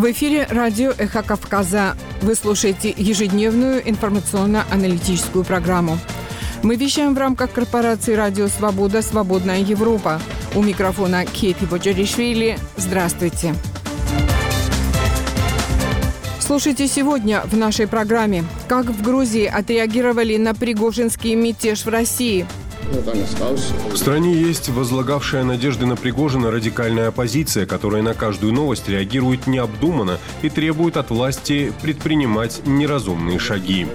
В эфире радио «Эхо Кавказа». Вы слушаете ежедневную информационно-аналитическую программу. Мы вещаем в рамках корпорации «Радио Свобода. Свободная Европа». У микрофона Кейти Боджаришвили. Здравствуйте. Слушайте сегодня в нашей программе. Как в Грузии отреагировали на пригожинский мятеж в России? В стране есть возлагавшая надежды на Пригожина радикальная оппозиция, которая на каждую новость реагирует необдуманно и требует от власти предпринимать неразумные шаги.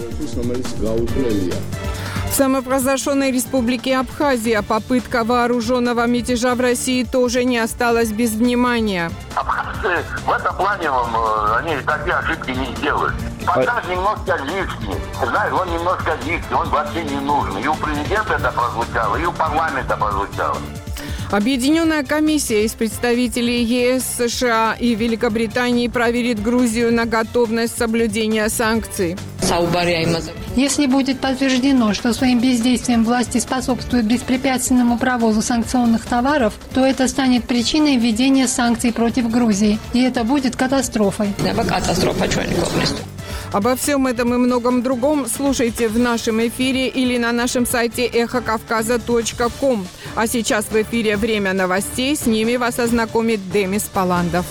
В самопровозглашенной республике Абхазия попытка вооруженного мятежа в России тоже не осталась без внимания. Абхазцы в этом плане они такие ошибки не сделают. Показ немножко лишний. Знаешь, он немножко лишний, он вообще не нужен. И у президента это прозвучало, и у парламента прозвучало. Объединенная комиссия из представителей ЕС, США и Великобритании проверит Грузию на готовность соблюдения санкций. Если будет подтверждено, что своим бездействием власти способствуют беспрепятственному провозу санкционных товаров, то это станет причиной введения санкций против Грузии. И это будет катастрофой. Обо всем этом и многом другом слушайте в нашем эфире или на нашем сайте эхокавказа.ком. А сейчас в эфире «Время новостей». С ними вас ознакомит Демис Паландов.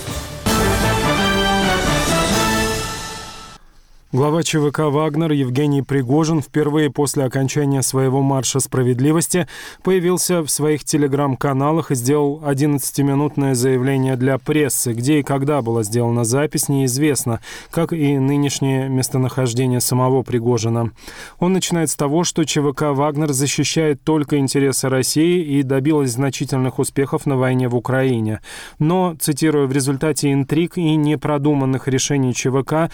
Глава ЧВК «Вагнер» Евгений Пригожин впервые после окончания своего марша справедливости появился в своих телеграм-каналах и сделал 11-минутное заявление для прессы. Где и когда была сделана запись, неизвестно, как и нынешнее местонахождение самого Пригожина. Он начинает с того, что ЧВК «Вагнер» защищает только интересы России и добилась значительных успехов на войне в Украине. Но, цитирую, в результате интриг и непродуманных решений ЧВК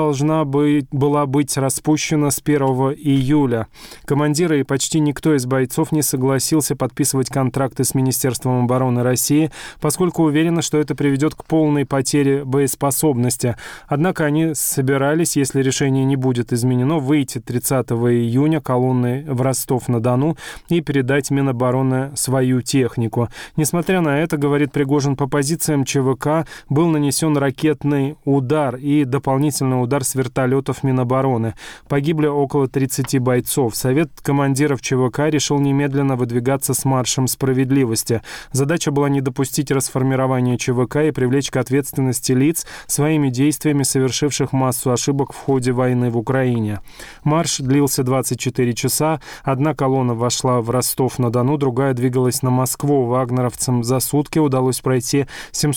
была быть распущена с 1 июля. Командиры и почти никто из бойцов не согласился подписывать контракты с Министерством обороны России, поскольку уверены, что это приведет к полной потере боеспособности. Однако они собирались, если решение не будет изменено, выйти 30 июня колонной в Ростов-на-Дону и передать Минобороны свою технику. Несмотря на это, говорит Пригожин, по позициям ЧВК был нанесен ракетный удар и дополнительный удар с вертолетов Минобороны. Погибли около 30 бойцов. Совет командиров ЧВК решил немедленно выдвигаться с маршем справедливости. Задача была не допустить расформирования ЧВК и привлечь к ответственности лиц, своими действиями совершивших массу ошибок в ходе войны в Украине. Марш длился 24 часа. Одна колонна вошла в Ростов-на-Дону, другая двигалась на Москву. Вагнеровцам за сутки удалось пройти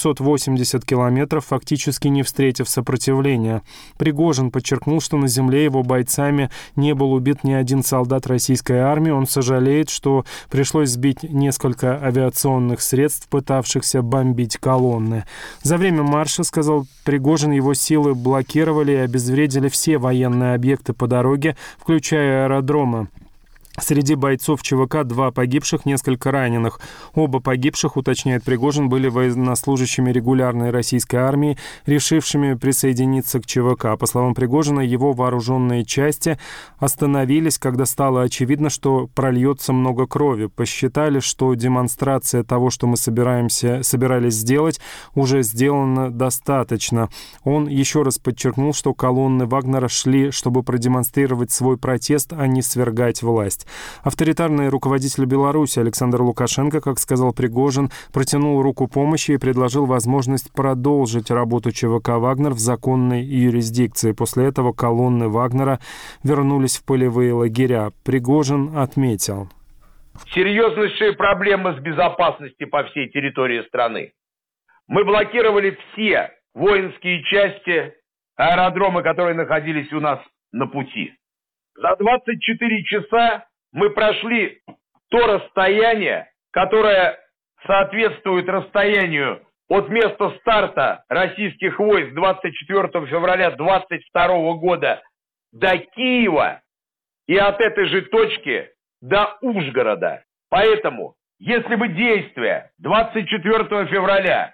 780 километров, фактически не встретив сопротивления. Пригожин подчеркнул, что на земле его бойцами не был убит ни один солдат российской армии. Он сожалеет, что пришлось сбить несколько авиационных средств, пытавшихся бомбить колонны. За время марша, сказал Пригожин, его силы блокировали и обезвредили все военные объекты по дороге, включая аэродромы. Среди бойцов ЧВК 2 погибших, несколько раненых. Оба погибших, уточняет Пригожин, были военнослужащими регулярной российской армии, решившими присоединиться к ЧВК. По словам Пригожина, его вооруженные части остановились, когда стало очевидно, что прольется много крови. Посчитали, что демонстрация того, что мы собирались сделать, уже сделана достаточно. Он еще раз подчеркнул, что колонны Вагнера шли, чтобы продемонстрировать свой протест, а не свергать власть. Авторитарный руководитель Беларуси Александр Лукашенко, как сказал Пригожин, протянул руку помощи и предложил возможность продолжить работу ЧВК «Вагнер» в законной юрисдикции. После этого колонны Вагнера вернулись в полевые лагеря. Пригожин отметил: серьезнейшие проблемы с безопасностью по всей территории страны. Мы блокировали все воинские части, аэродромы, которые находились у нас на пути. За 24 часа мы прошли то расстояние, которое соответствует расстоянию от места старта российских войск 24 февраля 22 года до Киева и от этой же точки до Ужгорода. Поэтому, если бы действия 24 февраля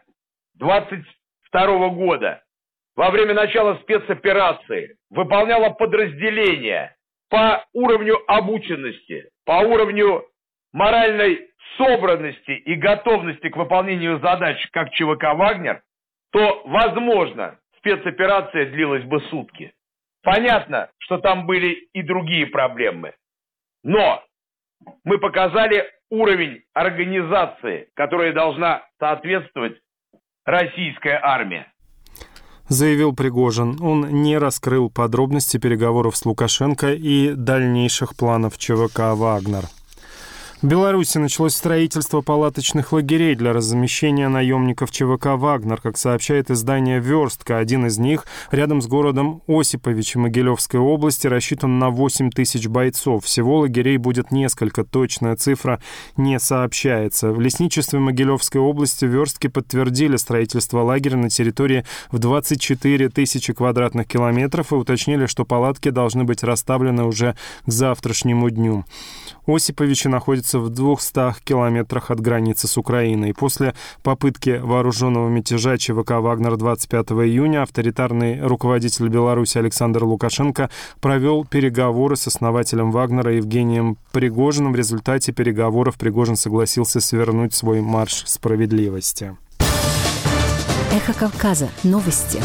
22 года во время начала спецоперации выполняло подразделение по уровню обученности, по уровню моральной собранности и готовности к выполнению задач как ЧВК «Вагнер», то, возможно, в спецоперация длилась бы сутки. Понятно, что там были и другие проблемы. Но мы показали уровень организации, которой должна соответствовать российская армия. Заявил Пригожин. Он не раскрыл подробности переговоров с Лукашенко и дальнейших планов ЧВК «Вагнер». В Беларуси началось строительство палаточных лагерей для размещения наемников ЧВК «Вагнер», как сообщает издание «Верстка». Один из них рядом с городом Осиповичи Могилевской области рассчитан на 8 тысяч бойцов. Всего лагерей будет несколько, точная цифра не сообщается. В лесничестве Могилевской области в «Верстке» подтвердили строительство лагеря на территории в 24 тысячи квадратных километров и уточнили, что палатки должны быть расставлены уже к завтрашнему дню. Осиповичи находятся в 200 километрах от границы с Украиной. После попытки вооруженного мятежа ЧВК «Вагнер» 25 июня авторитарный руководитель Беларуси Александр Лукашенко провел переговоры с основателем «Вагнера» Евгением Пригожиным. В результате переговоров Пригожин согласился свернуть свой марш справедливости. Эхо Кавказа. Новости.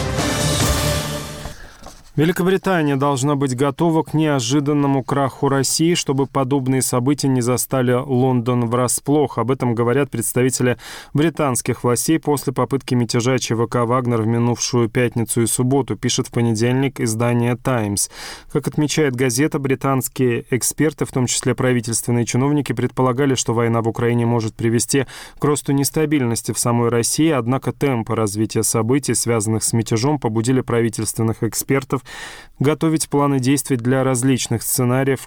Великобритания должна быть готова к неожиданному краху России, чтобы подобные события не застали Лондон врасплох. Об этом говорят представители британских властей после попытки мятежа ЧВК «Вагнер» в минувшую пятницу и субботу, пишет в понедельник издание «Таймс». Как отмечает газета, британские эксперты, в том числе правительственные чиновники, предполагали, что война в Украине может привести к росту нестабильности в самой России, однако темпы развития событий, связанных с мятежом, побудили правительственных экспертов готовить планы действий для различных сценариев,